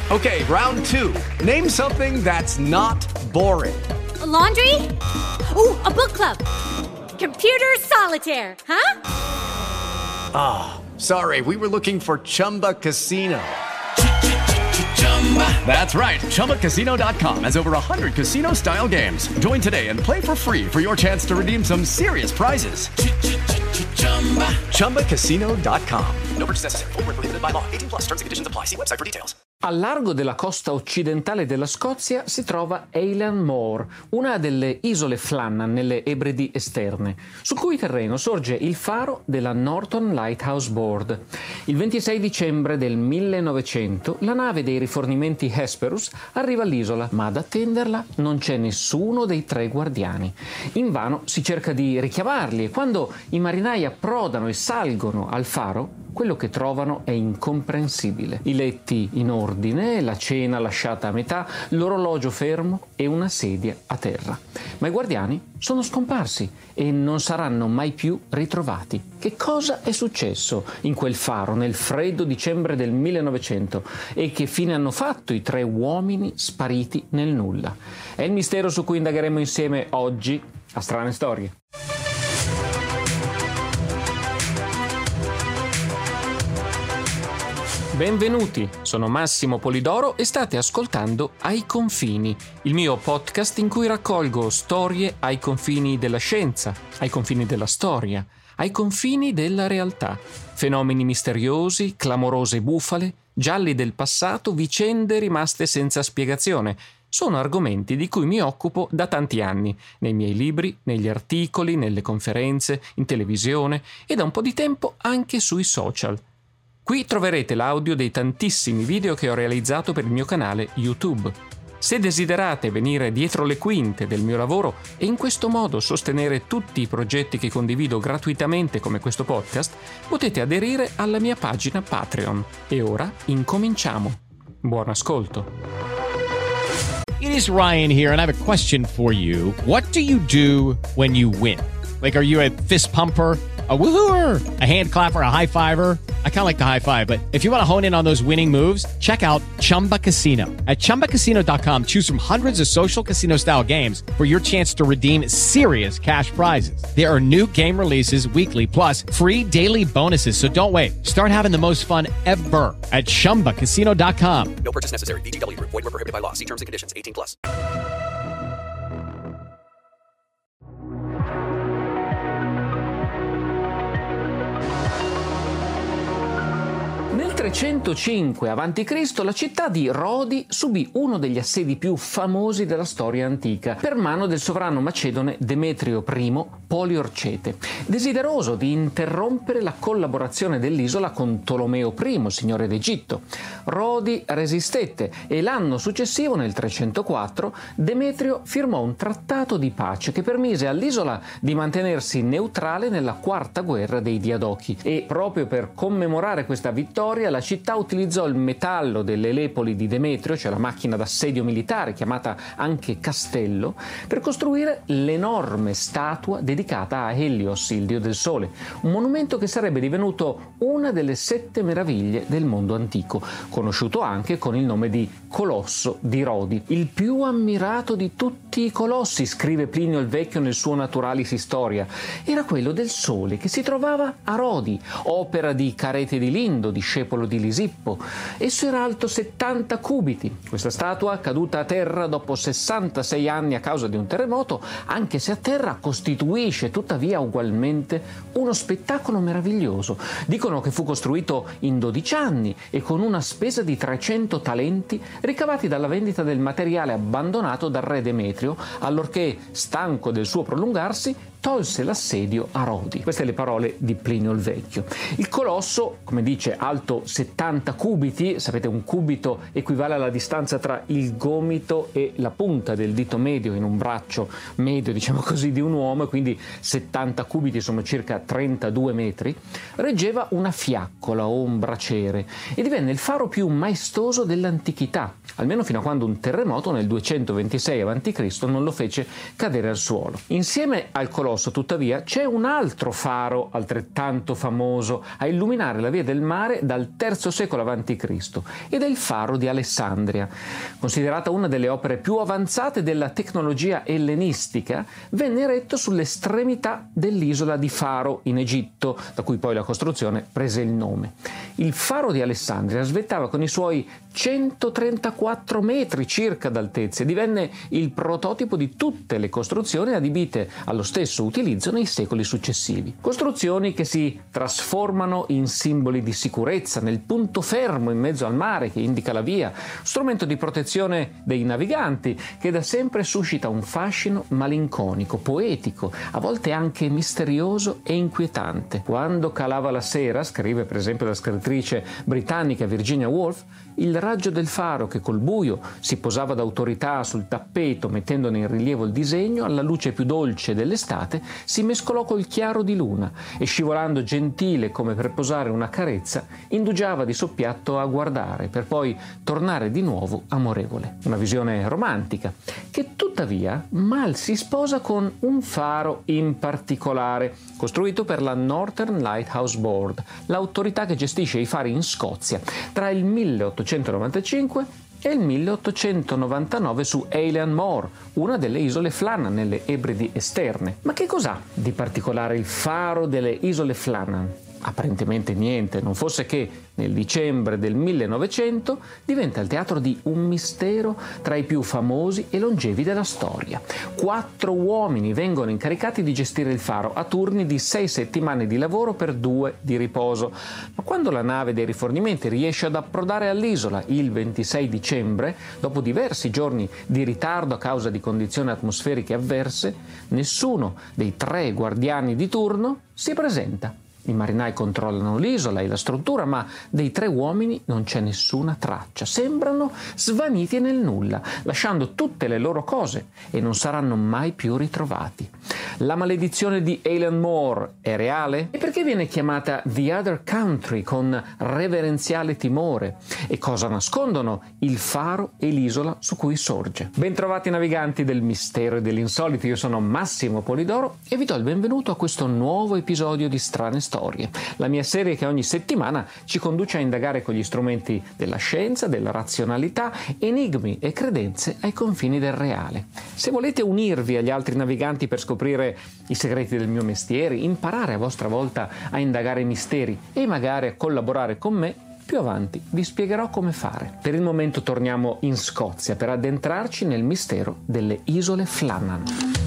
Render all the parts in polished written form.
Okay, round two. Name something that's not boring. A laundry? Ooh, a book club. Computer solitaire, huh? Ah, sorry, we were looking for Chumba Casino. That's right, ChumbaCasino.com has over 100 casino-style games. Join today and play for free for your chance to redeem some serious prizes. ChumbaCasino.com. No purchase necessary. Void where prohibited by law. 18+ terms and conditions apply. See website for details. Al largo della costa occidentale della Scozia si trova Eilean Mor, una delle isole Flannan nelle Ebridi esterne, sul cui terreno sorge il faro della Norton Lighthouse Board. Il 26 dicembre del 1900 la nave dei rifornimenti Hesperus arriva all'isola, ma ad attenderla non c'è nessuno dei tre guardiani. Invano si cerca di richiamarli e quando i marinai approdano e salgono al faro, quello che trovano è incomprensibile. I letti in ordine, la cena lasciata a metà, l'orologio fermo e una sedia a terra. Ma i guardiani sono scomparsi e non saranno mai più ritrovati. Che cosa è successo in quel faro nel freddo dicembre del 1900 e che fine hanno fatto i tre uomini spariti nel nulla? È il mistero su cui indagheremo insieme oggi a Strane Storie. Benvenuti, sono Massimo Polidoro e state ascoltando Ai Confini, il mio podcast in cui raccolgo storie ai confini della scienza, ai confini della storia, ai confini della realtà. Fenomeni misteriosi, clamorose bufale, gialli del passato, vicende rimaste senza spiegazione. Sono argomenti di cui mi occupo da tanti anni, nei miei libri, negli articoli, nelle conferenze, in televisione e da un po' di tempo anche sui social. Qui troverete l'audio dei tantissimi video che ho realizzato per il mio canale YouTube. Se desiderate venire dietro le quinte del mio lavoro e in questo modo sostenere tutti i progetti che condivido gratuitamente come questo podcast, potete aderire alla mia pagina Patreon. E ora incominciamo. Buon ascolto. It is Ryan here, and I have a question for you. What do you do when you win? Like, are you a fist pumper, a woohooer, a hand clapper, a high fiver? I kind of like the high five, but if you want to hone in on those winning moves, check out Chumba Casino. At ChumbaCasino.com, choose from hundreds of social casino style games for your chance to redeem serious cash prizes. There are new game releases weekly, plus free daily bonuses. So don't wait. Start having the most fun ever at ChumbaCasino.com. No purchase necessary. VGW Group. Void where prohibited by law. See terms and conditions. 18+. Nel 305 a.C. la città di Rodi subì uno degli assedi più famosi della storia antica, per mano del sovrano macedone Demetrio I Poliorcete, desideroso di interrompere la collaborazione dell'isola con Tolomeo I, signore d'Egitto. Rodi resistette e l'anno successivo, nel 304, Demetrio firmò un trattato di pace che permise all'isola di mantenersi neutrale nella quarta guerra dei Diadochi e, proprio per commemorare questa vittoria, la città utilizzò il metallo delle lepoli di Demetrio, cioè la macchina d'assedio militare chiamata anche castello, per costruire l'enorme statua dedicata a Helios, il dio del sole, un monumento che sarebbe divenuto una delle 7 meraviglie del mondo antico, conosciuto anche con il nome di Colosso di Rodi. Il più ammirato di tutti i colossi, scrive Plinio il Vecchio nel suo Naturalis Historia, era quello del sole che si trovava a Rodi, opera di Carete di Lindo, discepolo di Lisippo. Esso era alto 70 cubiti. Questa statua, caduta a terra dopo 66 anni a causa di un terremoto, anche se a terra, costituisce tuttavia ugualmente uno spettacolo meraviglioso. Dicono che fu costruito in 12 anni e con una spesa di 300 talenti ricavati dalla vendita del materiale abbandonato dal re Demetrio, allorché, stanco del suo prolungarsi, tolse l'assedio a Rodi. Queste le parole di Plinio il Vecchio. Il colosso, come dice, alto 70 cubiti, sapete un cubito equivale alla distanza tra il gomito e la punta del dito medio in un braccio medio, diciamo così, di un uomo, e quindi 70 cubiti sono circa 32 metri, reggeva una fiaccola o un braciere e divenne il faro più maestoso dell'antichità, almeno fino a quando un terremoto nel 226 a.C. non lo fece cadere al suolo. Insieme al colosso Colosso, tuttavia, c'è un altro faro altrettanto famoso a illuminare la via del mare dal III secolo a.C. ed è il faro di Alessandria. Considerata una delle opere più avanzate della tecnologia ellenistica, venne eretto sull'estremità dell'isola di Faro in Egitto, da cui poi la costruzione prese il nome. Il faro di Alessandria svettava con i suoi 134 metri circa d'altezza e divenne il prototipo di tutte le costruzioni adibite allo stesso utilizzo nei secoli successivi. Costruzioni che si trasformano in simboli di sicurezza, nel punto fermo in mezzo al mare che indica la via, strumento di protezione dei naviganti che da sempre suscita un fascino malinconico, poetico, a volte anche misterioso e inquietante. Quando calava la sera, scrive per esempio la scrittrice britannica Virginia Woolf, il raggio del faro che col buio si posava d'autorità sul tappeto mettendone in rilievo il disegno, alla luce più dolce dell'estate si mescolò col chiaro di luna e scivolando gentile come per posare una carezza indugiava di soppiatto a guardare per poi tornare di nuovo amorevole. Una visione romantica che tuttavia mal si sposa con un faro in particolare costruito per la Northern Lighthouse Board, l'autorità che gestisce i fari in Scozia tra il 1895 e il 1899 su Eilean Mor, una delle isole Flannan nelle Ebridi esterne. Ma che cos'ha di particolare il faro delle isole Flannan? Apparentemente niente, non fosse che nel dicembre del 1900 diventa il teatro di un mistero tra i più famosi e longevi della storia. 4 uomini vengono incaricati di gestire il faro a turni di 6 settimane di lavoro per 2 di riposo. Ma quando la nave dei rifornimenti riesce ad approdare all'isola il 26 dicembre, dopo diversi giorni di ritardo a causa di condizioni atmosferiche avverse, nessuno dei 3 guardiani di turno si presenta. I marinai controllano l'isola e la struttura, ma dei 3 uomini non c'è nessuna traccia. Sembrano svaniti nel nulla, lasciando tutte le loro cose e non saranno mai più ritrovati. La maledizione di Eilean Mor è reale? E perché viene chiamata The Other Country con reverenziale timore? E cosa nascondono il faro e l'isola su cui sorge? Bentrovati naviganti del mistero e dell'insolito, io sono Massimo Polidoro e vi do il benvenuto a questo nuovo episodio di Strane Storie, la mia serie che ogni settimana ci conduce a indagare con gli strumenti della scienza, della razionalità, enigmi e credenze ai confini del reale. Se volete unirvi agli altri naviganti per scoprire i segreti del mio mestiere, imparare a vostra volta a indagare i misteri e magari a collaborare con me, più avanti vi spiegherò come fare. Per il momento torniamo in Scozia per addentrarci nel mistero delle isole Flannan.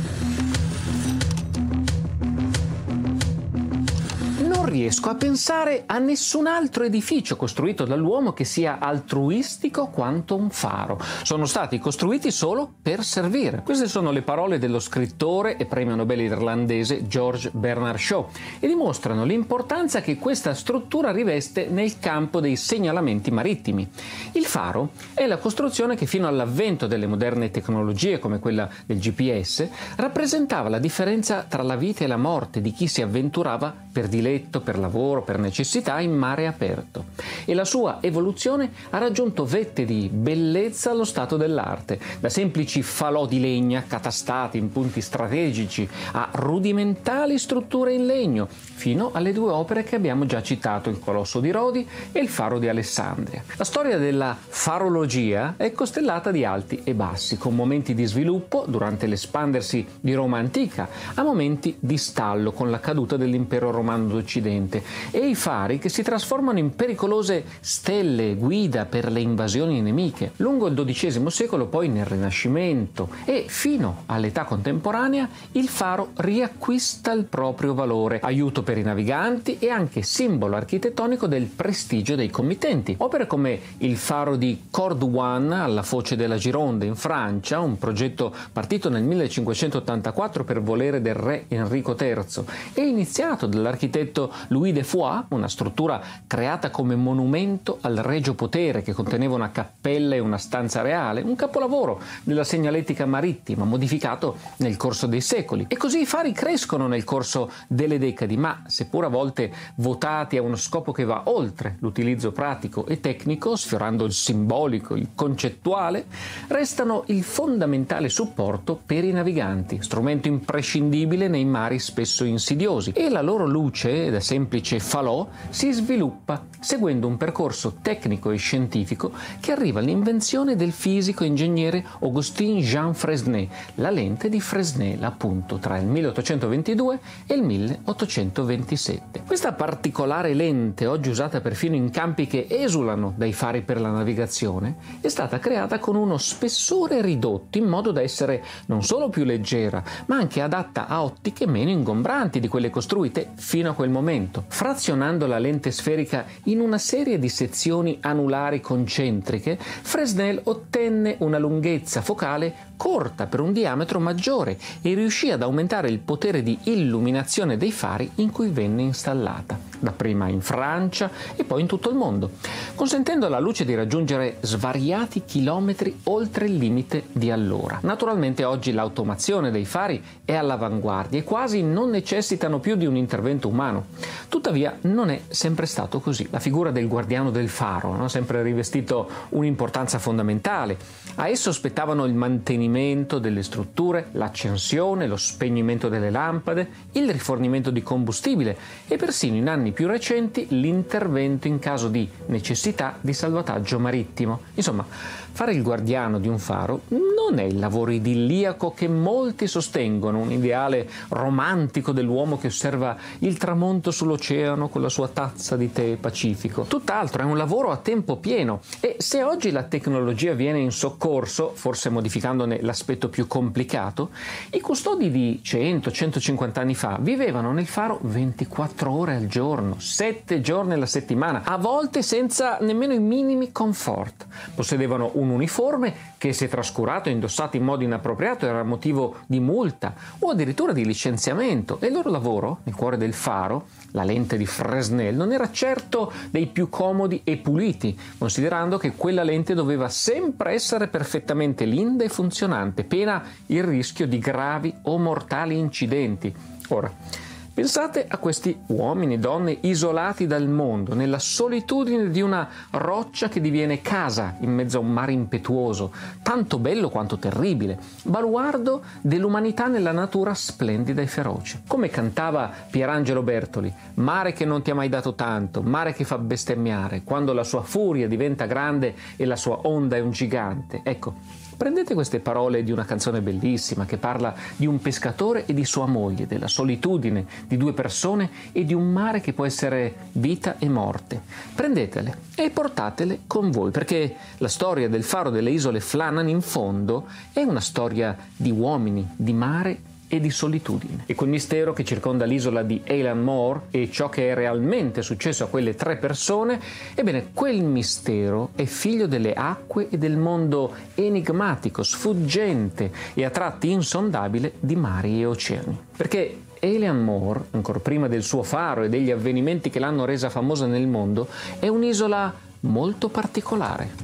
Riesco a pensare a nessun altro edificio costruito dall'uomo che sia altruistico quanto un faro. Sono stati costruiti solo per servire. Queste sono le parole dello scrittore e premio Nobel irlandese George Bernard Shaw e dimostrano l'importanza che questa struttura riveste nel campo dei segnalamenti marittimi. Il faro è la costruzione che fino all'avvento delle moderne tecnologie come quella del GPS rappresentava la differenza tra la vita e la morte di chi si avventurava per diletto, per lavoro, per necessità in mare aperto, e la sua evoluzione ha raggiunto vette di bellezza allo stato dell'arte, da semplici falò di legna catastati in punti strategici a rudimentali strutture in legno, fino alle 2 opere che abbiamo già citato, il Colosso di Rodi e il Faro di Alessandria. La storia della farologia è costellata di alti e bassi, con momenti di sviluppo durante l'espandersi di Roma antica, a momenti di stallo con la caduta dell'impero romano d'Occidente e i fari che si trasformano in pericolose stelle guida per le invasioni nemiche. Lungo il XII secolo, poi nel Rinascimento e fino all'età contemporanea, il faro riacquista il proprio valore, aiuto per i naviganti e anche simbolo architettonico del prestigio dei committenti. Opere come il faro di Cordouan alla foce della Gironde in Francia, un progetto partito nel 1584 per volere del re Enrico III e iniziato dall'architetto dell'architetto Louis de Foix, una struttura creata come monumento al regio potere che conteneva una cappella e una stanza reale, un capolavoro della segnaletica marittima modificato nel corso dei secoli. E così i fari crescono nel corso delle decadi, ma seppur a volte votati a uno scopo che va oltre l'utilizzo pratico e tecnico, sfiorando il simbolico, il concettuale, restano il fondamentale supporto per i naviganti, strumento imprescindibile nei mari spesso insidiosi, e la loro luce, da semplice falò, si sviluppa seguendo un percorso tecnico e scientifico che arriva all'invenzione del fisico e ingegnere Augustin Jean Fresnel, la lente di Fresnel appunto tra il 1822 e il 1827. Questa particolare lente, oggi usata perfino in campi che esulano dai fari per la navigazione, è stata creata con uno spessore ridotto in modo da essere non solo più leggera, ma anche adatta a ottiche meno ingombranti di quelle costruite fino a quel momento. Frazionando la lente sferica in una serie di sezioni anulari concentriche, Fresnel ottenne una lunghezza focale corta per un diametro maggiore e riuscì ad aumentare il potere di illuminazione dei fari in cui venne installata, dapprima in Francia e poi in tutto il mondo, consentendo alla luce di raggiungere svariati chilometri oltre il limite di allora. Naturalmente oggi l'automazione dei fari è all'avanguardia e quasi non necessitano più di un intervento umano. Tuttavia non è sempre stato così. La figura del guardiano del faro ha sempre rivestito un'importanza fondamentale. A esso spettavano il mantenimento delle strutture, l'accensione, lo spegnimento delle lampade, il rifornimento di combustibile e persino in anni più recenti l'intervento in caso di necessità di salvataggio marittimo. Insomma, fare il guardiano di un faro non è il lavoro idilliaco che molti sostengono, un ideale romantico dell'uomo che osserva il tramonto sull'oceano con la sua tazza di tè pacifico. Tutt'altro, è un lavoro a tempo pieno e se oggi la tecnologia viene in soccorso, forse modificandone l'aspetto più complicato, i custodi di 100-150 anni fa vivevano nel faro 24 ore al giorno, 7 giorni alla settimana, a volte senza nemmeno i minimi comfort. Possedevano un uniforme che, se trascurato e indossato in modo inappropriato, era motivo di multa o addirittura di licenziamento, e il loro lavoro nel cuore del faro, la lente di Fresnel, non era certo dei più comodi e puliti, considerando che quella lente doveva sempre essere perfettamente linda e funzionante, pena il rischio di gravi o mortali incidenti. Ora, pensate a questi uomini e donne isolati dal mondo, nella solitudine di una roccia che diviene casa in mezzo a un mare impetuoso, tanto bello quanto terribile, baluardo dell'umanità nella natura splendida e feroce. Come cantava Pierangelo Bertoli: mare che non ti ha mai dato tanto, mare che fa bestemmiare, quando la sua furia diventa grande e la sua onda è un gigante. Ecco, prendete queste parole di una canzone bellissima che parla di un pescatore e di sua moglie, della solitudine di due persone e di un mare che può essere vita e morte. Prendetele e portatele con voi, perché la storia del faro delle isole Flannan in fondo è una storia di uomini, di mare e di solitudine. E quel mistero che circonda l'isola di Eilean Mor e ciò che è realmente successo a quelle 3 persone, ebbene, quel mistero è figlio delle acque e del mondo enigmatico, sfuggente e a tratti insondabile di mari e oceani. Perché Eilean Mor, ancora prima del suo faro e degli avvenimenti che l'hanno resa famosa nel mondo, è un'isola molto particolare.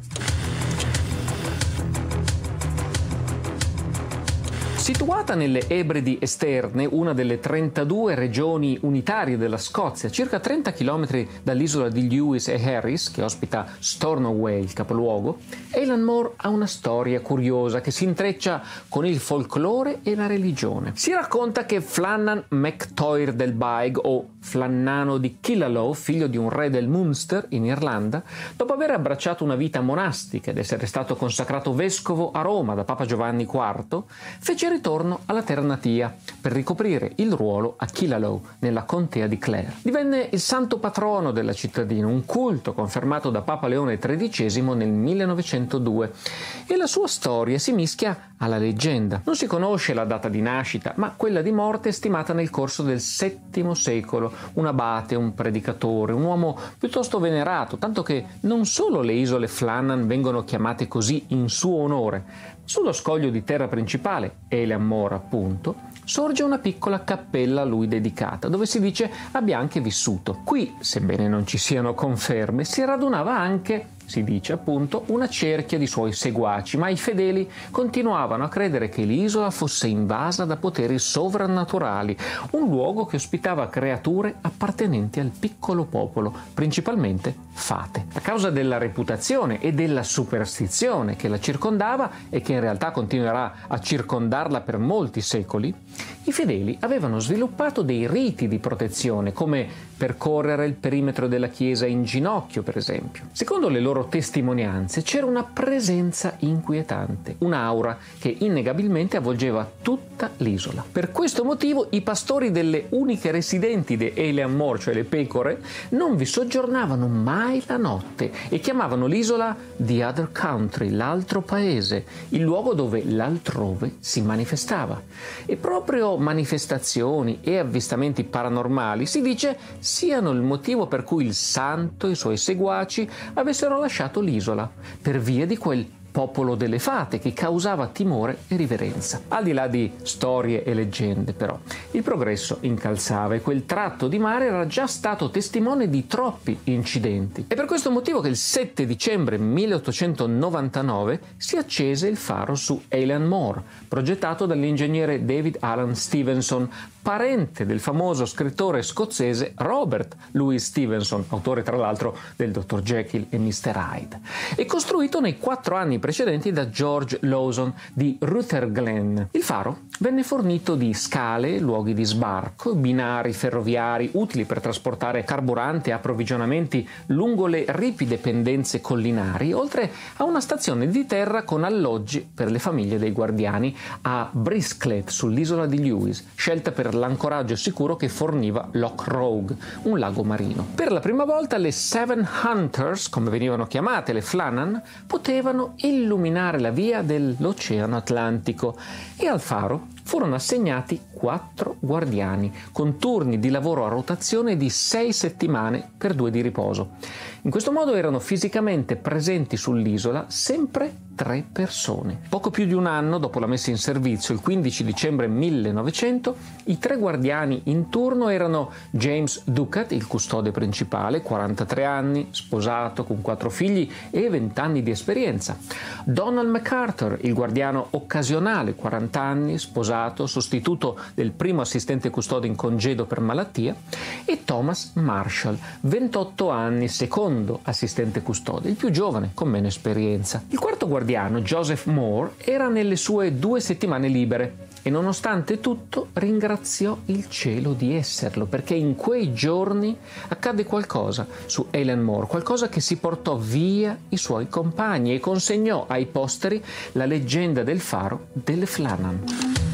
Situata nelle Ebridi Esterne, una delle 32 regioni unitarie della Scozia, circa 30 km dall'isola di Lewis e Harris, che ospita Stornoway, il capoluogo, Eilean Mor ha una storia curiosa che si intreccia con il folklore e la religione. Si racconta che Flannan Mac Toir del Baig, o Flannano di Killaloe, figlio di un re del Munster in Irlanda, dopo aver abbracciato una vita monastica ed essere stato consacrato vescovo a Roma da Papa Giovanni IV, fece ritorno alla terra natia per ricoprire il ruolo a Killaloe, nella contea di Clare. Divenne il santo patrono della cittadina, un culto confermato da Papa Leone XIII nel 1902, e la sua storia si mischia alla leggenda. Non si conosce la data di nascita, ma quella di morte è stimata nel corso del VII secolo. Un abate, un predicatore, un uomo piuttosto venerato, tanto che non solo le isole Flannan vengono chiamate così in suo onore. Sullo scoglio di terra principale, Eilean Mor appunto, sorge una piccola cappella a lui dedicata, dove si dice abbia anche vissuto. Qui, sebbene non ci siano conferme, si radunava anche, si dice appunto, una cerchia di suoi seguaci, ma i fedeli continuavano a credere che l'isola fosse invasa da poteri sovrannaturali, un luogo che ospitava creature appartenenti al piccolo popolo, principalmente fate. A causa della reputazione e della superstizione che la circondava e che in realtà continuerà a circondarla per molti secoli, i fedeli avevano sviluppato dei riti di protezione, come percorrere il perimetro della chiesa in ginocchio, per esempio. Secondo le loro testimonianze c'era una presenza inquietante, un'aura che innegabilmente avvolgeva tutta l'isola. Per questo motivo i pastori delle uniche residenti di Eilean Mor, cioè le pecore, non vi soggiornavano mai la notte e chiamavano l'isola The Other Country, l'altro paese, il luogo dove l'altrove si manifestava. E proprio manifestazioni e avvistamenti paranormali si dice siano il motivo per cui il santo e i suoi seguaci avessero lasciato l'isola, per via di quel popolo delle fate che causava timore e riverenza. Al di là di storie e leggende, però, il progresso incalzava e quel tratto di mare era già stato testimone di troppi incidenti. È per questo motivo che il 7 dicembre 1899 si accese il faro su Eilean Mor, progettato dall'ingegnere David Alan Stevenson, parente del famoso scrittore scozzese Robert Louis Stevenson, autore tra l'altro del Dr. Jekyll e Mr. Hyde, e costruito nei 4 anni precedenti da George Lawson di Rutherglen. Il faro venne fornito di scale, luoghi di sbarco, binari ferroviari utili per trasportare carburante e approvvigionamenti lungo le ripide pendenze collinari, oltre a una stazione di terra con alloggi per le famiglie dei guardiani a Brisclet, sull'isola di Lewis, scelta per l'ancoraggio sicuro che forniva Loch Rogue, un lago marino. Per la prima volta le Seven Hunters, come venivano chiamate le Flannan, potevano illuminare la via dell'Oceano Atlantico e al faro furono assegnati 4 guardiani, con turni di lavoro a rotazione di 6 settimane per 2 di riposo. In questo modo erano fisicamente presenti sull'isola sempre 3 persone. Poco più di un anno dopo la messa in servizio, il 15 dicembre 1900, i 3 guardiani in turno erano James Ducat, il custode principale, 43 anni, sposato con 4 figli e 20 anni di esperienza; Donald MacArthur, il guardiano occasionale, 40 anni, sposato, sostituto del primo assistente custode in congedo per malattia; e Thomas Marshall, 28 anni, secondo assistente custode, il più giovane, con meno esperienza. Il quarto guardiano, Joseph Moore, era nelle sue 2 settimane libere e nonostante tutto ringraziò il cielo di esserlo, perché in quei giorni accadde qualcosa su Eilean Mor, qualcosa che si portò via i suoi compagni e consegnò ai posteri la leggenda del faro delle Flannan.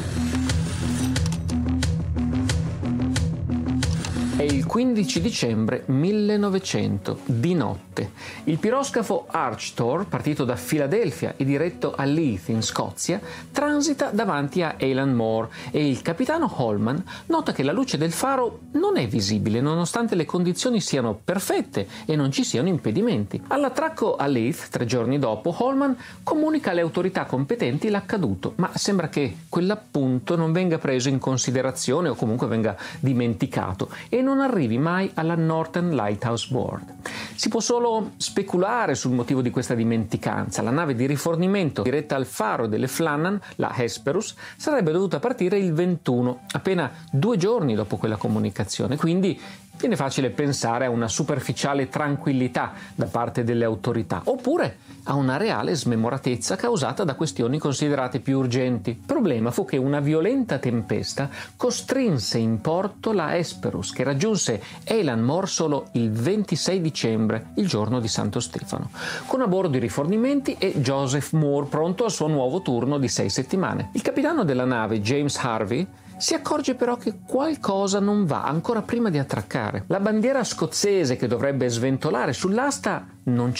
È il 15 dicembre 1900, di notte. Il piroscafo Archtor, partito da Filadelfia e diretto a Leith, in Scozia, transita davanti a Eilean Mor e il capitano Holman nota che la luce del faro non è visibile, nonostante le condizioni siano perfette e non ci siano impedimenti. All'attracco a Leith, 3 giorni dopo, Holman comunica alle autorità competenti l'accaduto, ma sembra che quell'appunto non venga preso in considerazione o comunque venga dimenticato e non arrivi mai alla Northern Lighthouse Board. Si può solo speculare sul motivo di questa dimenticanza. La nave di rifornimento diretta al faro delle Flannan, la Hesperus, sarebbe dovuta partire il 21, appena 2 giorni dopo quella comunicazione, quindi viene facile pensare a una superficiale tranquillità da parte delle autorità, oppure a una reale smemoratezza causata da questioni considerate più urgenti. Il problema fu che una violenta tempesta costrinse in porto la Hesperus, che raggiunse Eilean Mor solo il 26 dicembre, il giorno di Santo Stefano, con a bordo i rifornimenti e Joseph Moore pronto al suo nuovo turno di 6 settimane. Il capitano della nave, James Harvey, si accorge però che qualcosa non va ancora prima di attraccare. La bandiera scozzese che dovrebbe sventolare sull'asta non c'è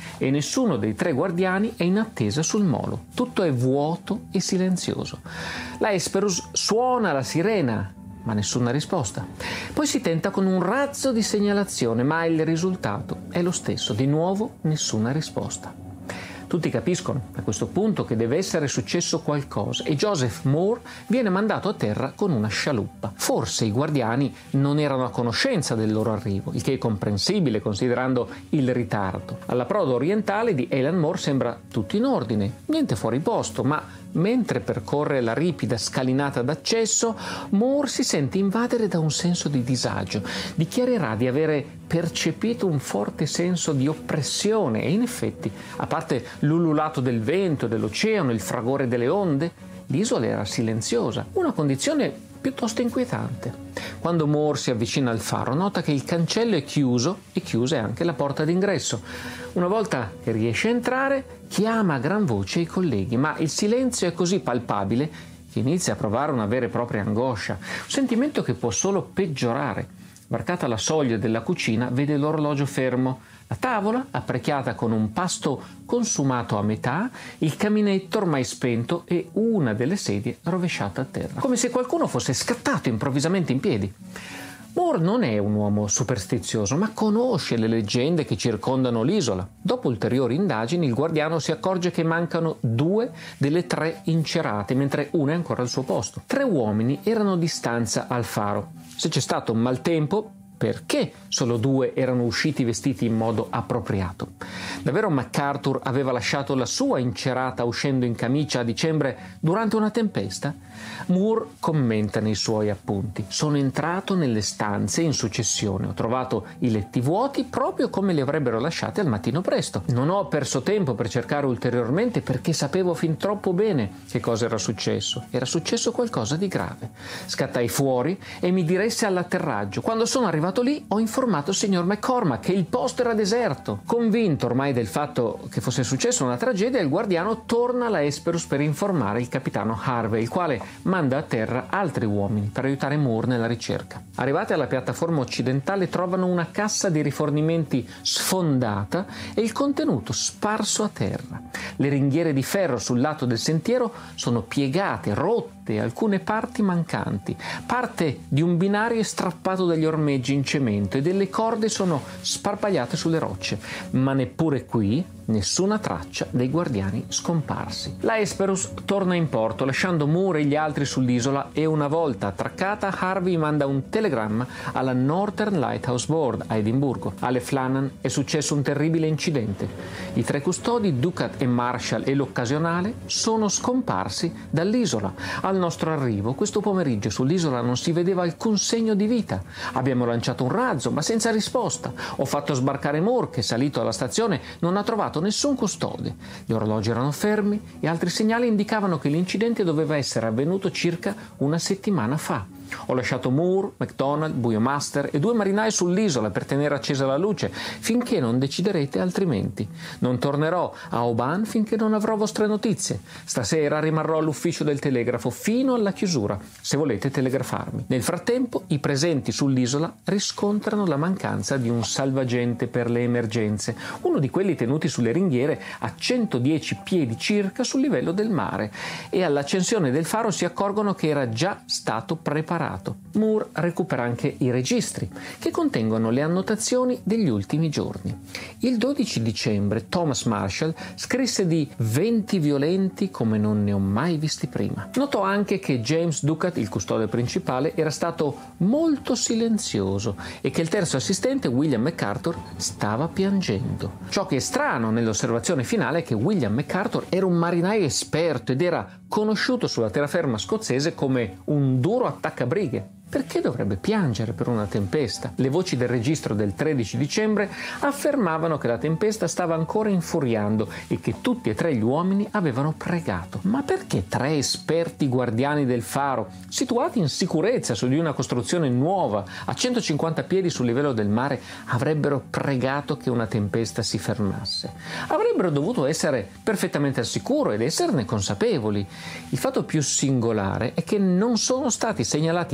e nessuno dei 3 guardiani è in attesa sul molo. Tutto è vuoto e silenzioso. La Hesperus suona la sirena, ma nessuna risposta. Poi si tenta con un razzo di segnalazione, ma il risultato è lo stesso. Di nuovo nessuna risposta. Tutti capiscono a questo punto che deve essere successo qualcosa e Joseph Moore viene mandato a terra con una scialuppa. Forse i guardiani non erano a conoscenza del loro arrivo, il che è comprensibile considerando il ritardo. All'approdo orientale di Alan Moore sembra tutto in ordine, niente fuori posto, ma mentre percorre la ripida scalinata d'accesso, Moore si sente invadere da un senso di disagio. Dichiarerà di avere percepito un forte senso di oppressione e in effetti, a parte l'ululato del vento, dell'oceano, il fragore delle onde, l'isola era silenziosa, una condizione piuttosto inquietante. Quando Moore si avvicina al faro, nota che il cancello è chiuso e chiusa è anche la porta d'ingresso. Una volta che riesce a entrare, chiama a gran voce i colleghi, ma il silenzio è così palpabile che inizia a provare una vera e propria angoscia, un sentimento che può solo peggiorare. Varcata la soglia della cucina, vede l'orologio fermo, la tavola apparecchiata con un pasto consumato a metà, il caminetto ormai spento e una delle sedie rovesciata a terra, come se qualcuno fosse scattato improvvisamente in piedi. Moore non è un uomo superstizioso, ma conosce le leggende che circondano l'isola. Dopo ulteriori indagini, il guardiano si accorge che mancano 2 delle 3 incerate, mentre una è ancora al suo posto. 3 uomini erano di stanza al faro. Se c'è stato un maltempo, perché solo 2 erano usciti vestiti in modo appropriato? Davvero MacArthur aveva lasciato la sua incerata uscendo in camicia a dicembre durante una tempesta? Moore commenta nei suoi appunti: sono entrato nelle stanze in successione, ho trovato i letti vuoti proprio come li avrebbero lasciati al mattino presto. Non ho perso tempo per cercare ulteriormente perché sapevo fin troppo bene che cosa era successo. Era successo qualcosa di grave. Scattai fuori e mi diressi all'atterraggio. Quando sono arrivato lì ho informato il signor McCormack che il posto era deserto. Convinto ormai del fatto che fosse successa una tragedia, il guardiano torna alla Hesperus per informare il capitano Harvey, il quale manda a terra altri uomini per aiutare Moore nella ricerca. Arrivati alla piattaforma occidentale trovano una cassa di rifornimenti sfondata e il contenuto sparso a terra. Le ringhiere di ferro sul lato del sentiero sono piegate, rotte, alcune parti mancanti. Parte di un binario è strappato dagli ormeggi in cemento e delle corde sono sparpagliate sulle rocce, ma neppure qui nessuna traccia dei guardiani scomparsi. La Hesperus torna in porto lasciando Moore e gli altri sull'isola e una volta attraccata Harvey manda un telegramma alla Northern Lighthouse Board a Edimburgo. Alle Flannan è successo un terribile incidente. I 3 custodi, Ducat e Marshall e l'occasionale, sono scomparsi dall'isola. Al nostro arrivo questo pomeriggio sull'isola non si vedeva alcun segno di vita. Abbiamo lanciato un razzo ma senza risposta. Ho fatto sbarcare Moore che, salito alla stazione, non ha trovato nessun custode. Gli orologi erano fermi e altri segnali indicavano che l'incidente doveva essere avvenuto circa una settimana fa. Ho lasciato Moore, MacDonald, Buoymaster e 2 marinai sull'isola per tenere accesa la luce finché non deciderete altrimenti. Non tornerò a Oban finché non avrò vostre notizie. Stasera rimarrò all'ufficio del telegrafo fino alla chiusura, se volete telegrafarmi. Nel frattempo, i presenti sull'isola riscontrano la mancanza di un salvagente per le emergenze, uno di quelli tenuti sulle ringhiere a 110 piedi circa sul livello del mare, e all'accensione del faro si accorgono che era già stato preparato. Moore recupera anche i registri, che contengono le annotazioni degli ultimi giorni. Il 12 dicembre Thomas Marshall scrisse di venti violenti come non ne ho mai visti prima. Notò anche che James Ducat, il custode principale, era stato molto silenzioso e che il terzo assistente, William MacArthur, stava piangendo. Ciò che è strano nell'osservazione finale è che William MacArthur era un marinaio esperto ed era conosciuto sulla terraferma scozzese come un duro attaccabrighe. Perché dovrebbe piangere per una tempesta? Le voci del registro del 13 dicembre affermavano che la tempesta stava ancora infuriando e che tutti e 3 gli uomini avevano pregato. Ma perché 3 esperti guardiani del faro, situati in sicurezza su di una costruzione nuova a 150 piedi sul livello del mare, avrebbero pregato che una tempesta si fermasse? Avrebbero dovuto essere perfettamente al sicuro ed esserne consapevoli. Il fatto più singolare è che non sono stati segnalati temporali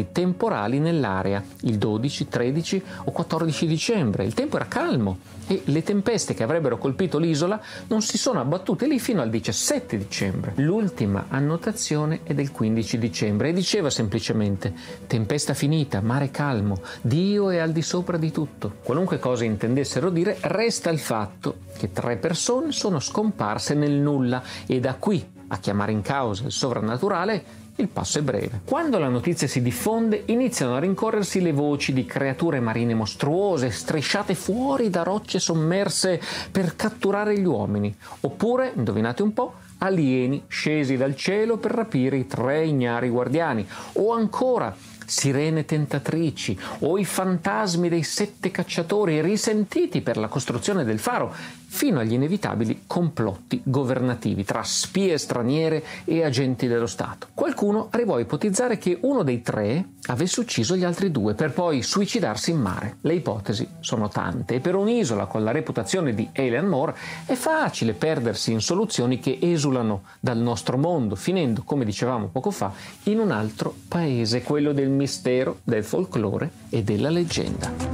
temporali nell'area, il 12, 13 o 14 dicembre. Il tempo era calmo e le tempeste che avrebbero colpito l'isola non si sono abbattute lì fino al 17 dicembre. L'ultima annotazione è del 15 dicembre e diceva semplicemente: tempesta finita, mare calmo, Dio è al di sopra di tutto. Qualunque cosa intendessero dire, resta il fatto che 3 persone sono scomparse nel nulla e da qui a chiamare in causa il sovrannaturale il passo è breve. Quando la notizia si diffonde, iniziano a rincorrersi le voci di creature marine mostruose, strisciate fuori da rocce sommerse per catturare gli uomini. Oppure, indovinate un po', alieni scesi dal cielo per rapire i 3 ignari guardiani. O ancora, sirene tentatrici o i fantasmi dei 7 cacciatori risentiti per la costruzione del faro, fino agli inevitabili complotti governativi tra spie straniere e agenti dello Stato. Qualcuno arrivò a ipotizzare che uno dei 3 avesse ucciso gli altri 2 per poi suicidarsi in mare. Le ipotesi sono tante e per un'isola con la reputazione di Alien More è facile perdersi in soluzioni che esulano dal nostro mondo, finendo, come dicevamo poco fa, in un altro paese, quello del mistero, del folklore e della leggenda.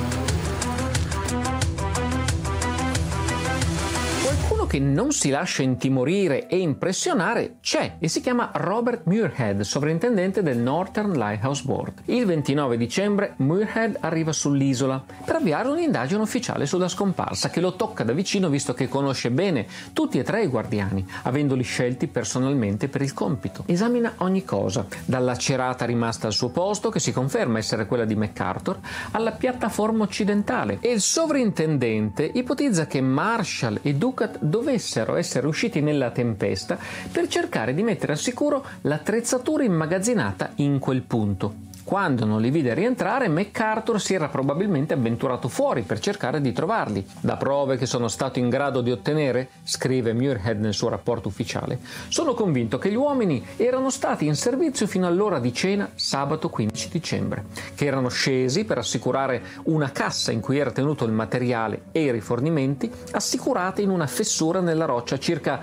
Che non si lascia intimorire e impressionare c'è e si chiama Robert Muirhead, sovrintendente del Northern Lighthouse Board. Il 29 dicembre Muirhead arriva sull'isola per avviare un'indagine ufficiale sulla scomparsa che lo tocca da vicino visto che conosce bene tutti e 3 i guardiani, avendoli scelti personalmente per il compito. Esamina ogni cosa, dalla cerata rimasta al suo posto, che si conferma essere quella di MacArthur, alla piattaforma occidentale, e il sovrintendente ipotizza che Marshall e Ducat dovessero essere usciti nella tempesta per cercare di mettere al sicuro l'attrezzatura immagazzinata in quel punto. Quando non li vide rientrare, MacArthur si era probabilmente avventurato fuori per cercare di trovarli. Da prove che sono stato in grado di ottenere, scrive Muirhead nel suo rapporto ufficiale, sono convinto che gli uomini erano stati in servizio fino all'ora di cena sabato 15 dicembre, che erano scesi per assicurare una cassa in cui era tenuto il materiale e i rifornimenti, assicurate in una fessura nella roccia a circa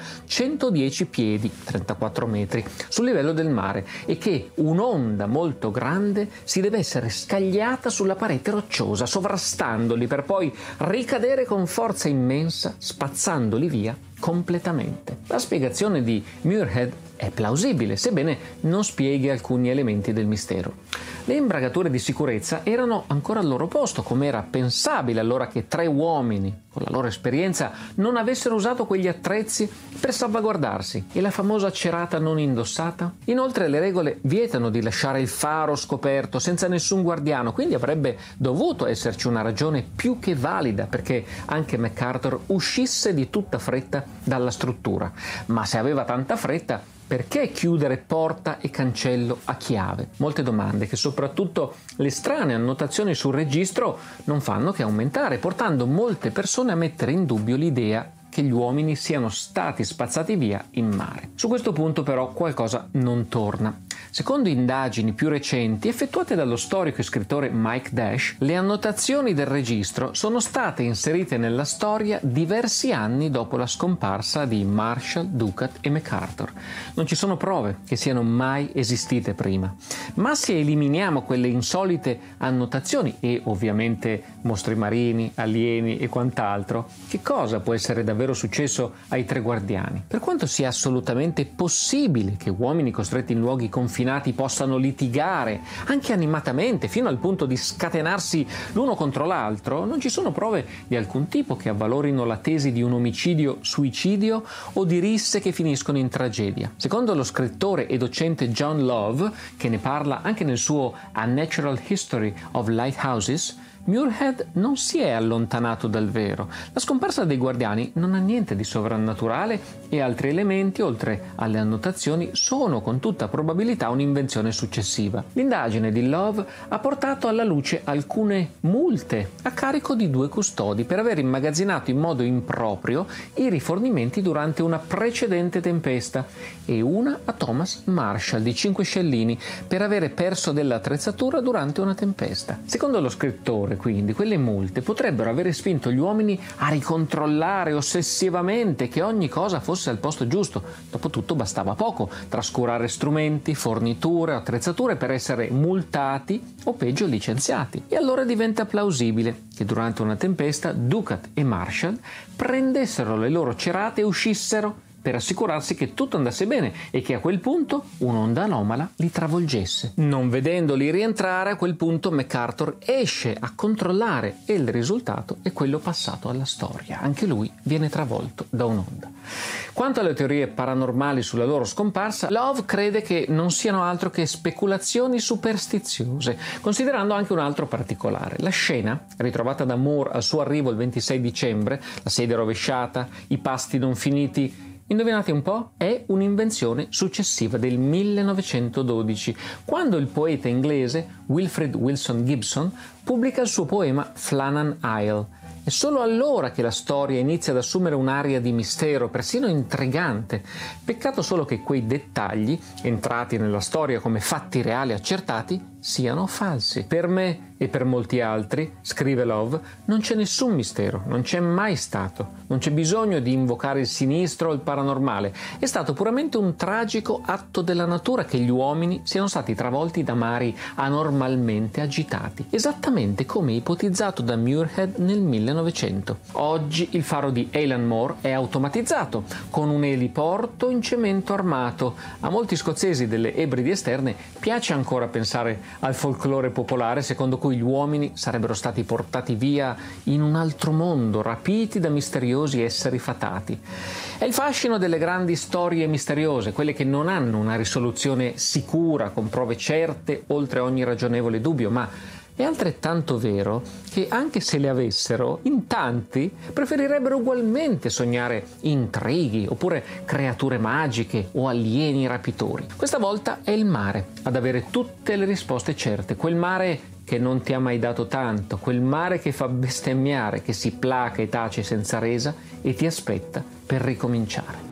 110 piedi, 34 metri, sul livello del mare, e che un'onda molto grande si deve essere scagliata sulla parete rocciosa, sovrastandoli per poi ricadere con forza immensa, spazzandoli via completamente. La spiegazione di Muirhead è plausibile, sebbene non spieghi alcuni elementi del mistero. Le imbragature di sicurezza erano ancora al loro posto, come era pensabile allora che 3 uomini, con la loro esperienza, non avessero usato quegli attrezzi per salvaguardarsi. E la famosa cerata non indossata? Inoltre le regole vietano di lasciare il faro scoperto senza nessun guardiano, quindi avrebbe dovuto esserci una ragione più che valida perché anche MacArthur uscisse di tutta fretta dalla struttura. Ma se aveva tanta fretta, perché chiudere porta e cancello a chiave? Molte domande che soprattutto le strane annotazioni sul registro non fanno che aumentare, portando molte persone a mettere in dubbio l'idea che gli uomini siano stati spazzati via in mare. Su questo punto però qualcosa non torna. Secondo indagini più recenti effettuate dallo storico e scrittore Mike Dash, le annotazioni del registro sono state inserite nella storia diversi anni dopo la scomparsa di Marshall, Ducat e MacArthur. Non ci sono prove che siano mai esistite prima. Ma se eliminiamo quelle insolite annotazioni e ovviamente mostri marini, alieni e quant'altro, che cosa può essere davvero successo ai 3 guardiani? Per quanto sia assolutamente possibile che uomini costretti in luoghi confinati possano litigare anche animatamente fino al punto di scatenarsi l'uno contro l'altro, non ci sono prove di alcun tipo che avvalorino la tesi di un omicidio-suicidio o di risse che finiscono in tragedia. Secondo lo scrittore e docente John Love, che ne parla anche nel suo A Natural History of Lighthouses, Muirhead non si è allontanato dal vero. La scomparsa dei guardiani non ha niente di sovrannaturale e altri elementi, oltre alle annotazioni, sono con tutta probabilità un'invenzione successiva. L'indagine di Love ha portato alla luce alcune multe a carico di 2 custodi per aver immagazzinato in modo improprio i rifornimenti durante una precedente tempesta e una a Thomas Marshall di 5 scellini per avere perso dell'attrezzatura durante una tempesta. Secondo lo scrittore, misure, quindi, quelle multe, potrebbero avere spinto gli uomini a ricontrollare ossessivamente che ogni cosa fosse al posto giusto. Dopotutto bastava poco, trascurare strumenti, forniture, attrezzature per essere multati o peggio licenziati. E allora diventa plausibile che durante una tempesta Ducat e Marshall prendessero le loro cerate e uscissero per assicurarsi che tutto andasse bene e che a quel punto un'onda anomala li travolgesse. Non vedendoli rientrare, a quel punto MacArthur esce a controllare e il risultato è quello passato alla storia. Anche lui viene travolto da un'onda. Quanto alle teorie paranormali sulla loro scomparsa, Love crede che non siano altro che speculazioni superstiziose, considerando anche un altro particolare. La scena, ritrovata da Moore al suo arrivo il 26 dicembre, la sedia rovesciata, i pasti non finiti, indovinate un po'? È un'invenzione successiva del 1912, quando il poeta inglese Wilfred Wilson Gibson pubblica il suo poema Flannan Isle. È solo allora che la storia inizia ad assumere un'aria di mistero, persino intrigante. Peccato solo che quei dettagli, entrati nella storia come fatti reali accertati, siano falsi. Per me e per molti altri, scrive Love, non c'è nessun mistero, non c'è mai stato. Non c'è bisogno di invocare il sinistro o il paranormale. È stato puramente un tragico atto della natura che gli uomini siano stati travolti da mari anormalmente agitati, esattamente come ipotizzato da Muirhead nel 1900. Oggi il faro di Eilean Mor è automatizzato, con un eliporto in cemento armato. A molti scozzesi delle Ebridi esterne piace ancora pensare al folklore popolare secondo cui gli uomini sarebbero stati portati via in un altro mondo, rapiti da misteriosi esseri fatati. È il fascino delle grandi storie misteriose, quelle che non hanno una risoluzione sicura, con prove certe, oltre ogni ragionevole dubbio, ma è altrettanto vero che anche se le avessero, in tanti preferirebbero ugualmente sognare intrighi oppure creature magiche o alieni rapitori. Questa volta è il mare ad avere tutte le risposte certe, quel mare che non ti ha mai dato tanto, quel mare che fa bestemmiare, che si placa e tace senza resa e ti aspetta per ricominciare.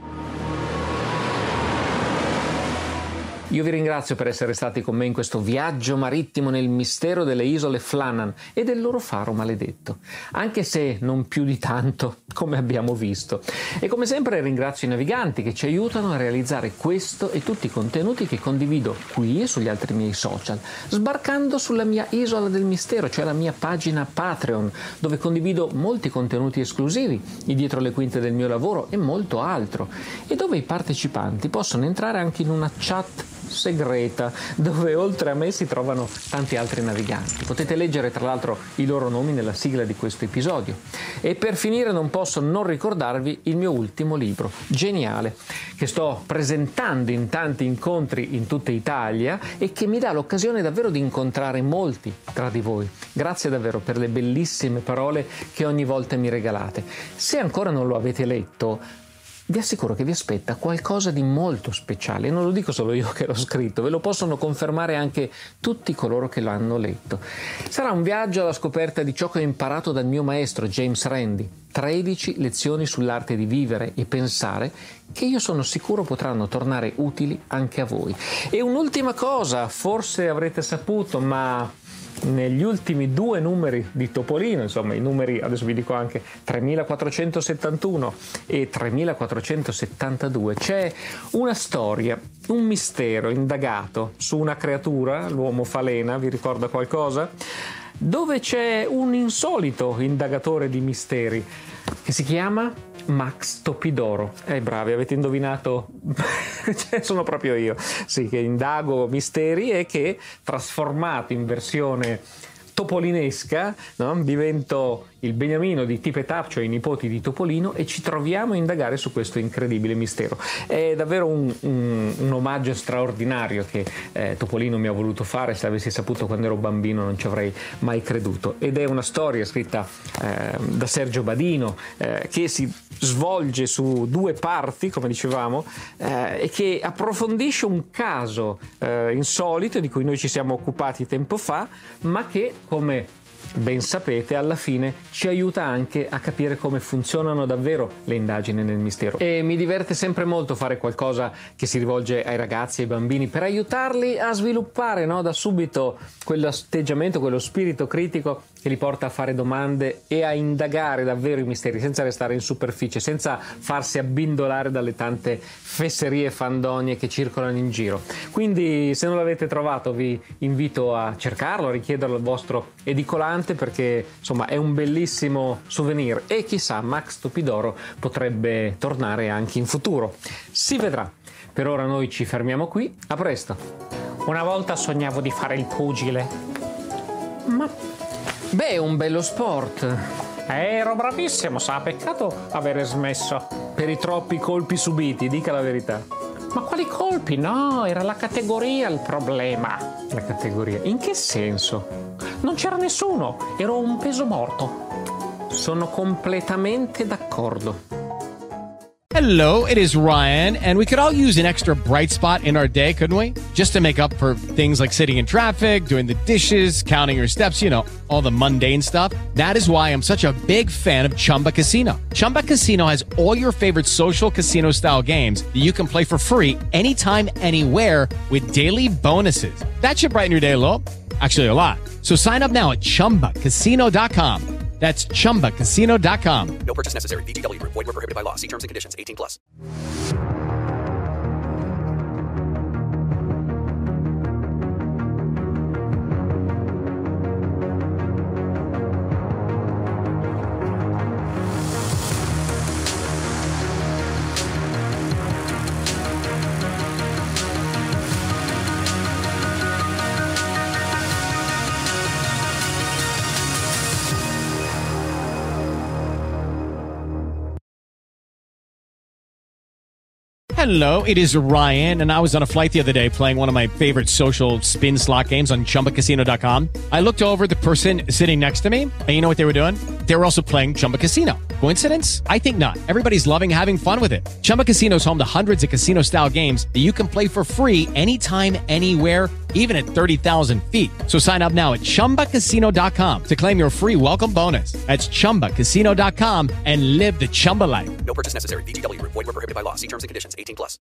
Io vi ringrazio per essere stati con me in questo viaggio marittimo nel mistero delle isole Flannan e del loro faro maledetto, anche se non più di tanto, come abbiamo visto. E come sempre ringrazio i naviganti che ci aiutano a realizzare questo e tutti i contenuti che condivido qui e sugli altri miei social, sbarcando sulla mia isola del mistero, cioè la mia pagina Patreon, dove condivido molti contenuti esclusivi, i dietro le quinte del mio lavoro e molto altro, e dove i partecipanti possono entrare anche in una chat segreta dove oltre a me si trovano tanti altri naviganti. Potete leggere tra l'altro i loro nomi nella sigla di questo episodio. E per finire non posso non ricordarvi il mio ultimo libro, Geniale, che sto presentando in tanti incontri in tutta Italia e che mi dà l'occasione davvero di incontrare molti tra di voi. Grazie davvero per le bellissime parole che ogni volta mi regalate. Se ancora non lo avete letto, vi assicuro che vi aspetta qualcosa di molto speciale, e non lo dico solo io che l'ho scritto, ve lo possono confermare anche tutti coloro che l'hanno letto. Sarà un viaggio alla scoperta di ciò che ho imparato dal mio maestro James Randi, 13 lezioni sull'arte di vivere e pensare che io sono sicuro potranno tornare utili anche a voi. E un'ultima cosa, forse avrete saputo, ma negli ultimi 2 numeri di Topolino, insomma i numeri, adesso vi dico anche 3471 e 3472, c'è una storia, un mistero indagato su una creatura, l'uomo falena, vi ricorda qualcosa? Dove c'è un insolito indagatore di misteri che si chiama Max Topidoro. Bravi, avete indovinato? Sono proprio io, sì, che indago misteri e che, trasformato in versione topolinesca, no? Divento il beniamino di Tip e Tap, cioè i nipoti di Topolino, e ci troviamo a indagare su questo incredibile mistero. È davvero un omaggio straordinario che Topolino mi ha voluto fare. Se l'avessi saputo quando ero bambino non ci avrei mai creduto. Ed è una storia scritta da Sergio Badino che si svolge su 2 parti, come dicevamo, e che approfondisce un caso insolito di cui noi ci siamo occupati tempo fa, ma che, come ben sapete, alla fine ci aiuta anche a capire come funzionano davvero le indagini nel mistero. E mi diverte sempre molto fare qualcosa che si rivolge ai ragazzi e ai bambini per aiutarli a sviluppare, no, da subito quell'atteggiamento, quello spirito critico che li porta a fare domande e a indagare davvero i misteri, senza restare in superficie, senza farsi abbindolare dalle tante fesserie e fandonie che circolano in giro. Quindi se non l'avete trovato vi invito a cercarlo, a richiederlo al vostro edicolante, perché insomma è un bellissimo souvenir e chissà, Max Topidoro potrebbe tornare anche in futuro. Si vedrà. Per ora noi ci fermiamo qui, a presto. Una volta sognavo di fare il pugile. Beh, un bello sport. Ero bravissimo, sa, peccato avere smesso. Per i troppi colpi subiti, dica la verità. Ma quali colpi? No, era la categoria il problema. La categoria? In che senso? Non c'era nessuno, ero un peso morto. Sono completamente d'accordo. Hello, it is Ryan, and we could all use an extra bright spot in our day, couldn't we? Just to make up for things like sitting in traffic, doing the dishes, counting your steps, you know, all the mundane stuff. That is why I'm such a big fan of Chumba Casino. Chumba Casino has all your favorite social casino-style games that you can play for free anytime, anywhere with daily bonuses. That should brighten your day a little. Actually, a lot. So sign up now at ChumbaCasino.com. That's ChumbaCasino.com. No purchase necessary. VGW Group. Void where prohibited by law. See terms and conditions. 18+. Hello, it is Ryan, and I was on a flight the other day playing one of my favorite social spin slot games on ChumbaCasino.com. I looked over at the person sitting next to me, and you know what they were doing? They were also playing Chumba Casino. Coincidence? I think not. Everybody's loving having fun with it. Chumba Casino is home to hundreds of casino-style games that you can play for free anytime, anywhere, even at 30,000 feet. So sign up now at ChumbaCasino.com to claim your free welcome bonus. That's ChumbaCasino.com and live the Chumba life. No purchase necessary. VGW Group. Void where prohibited by law. See terms and conditions. 18+.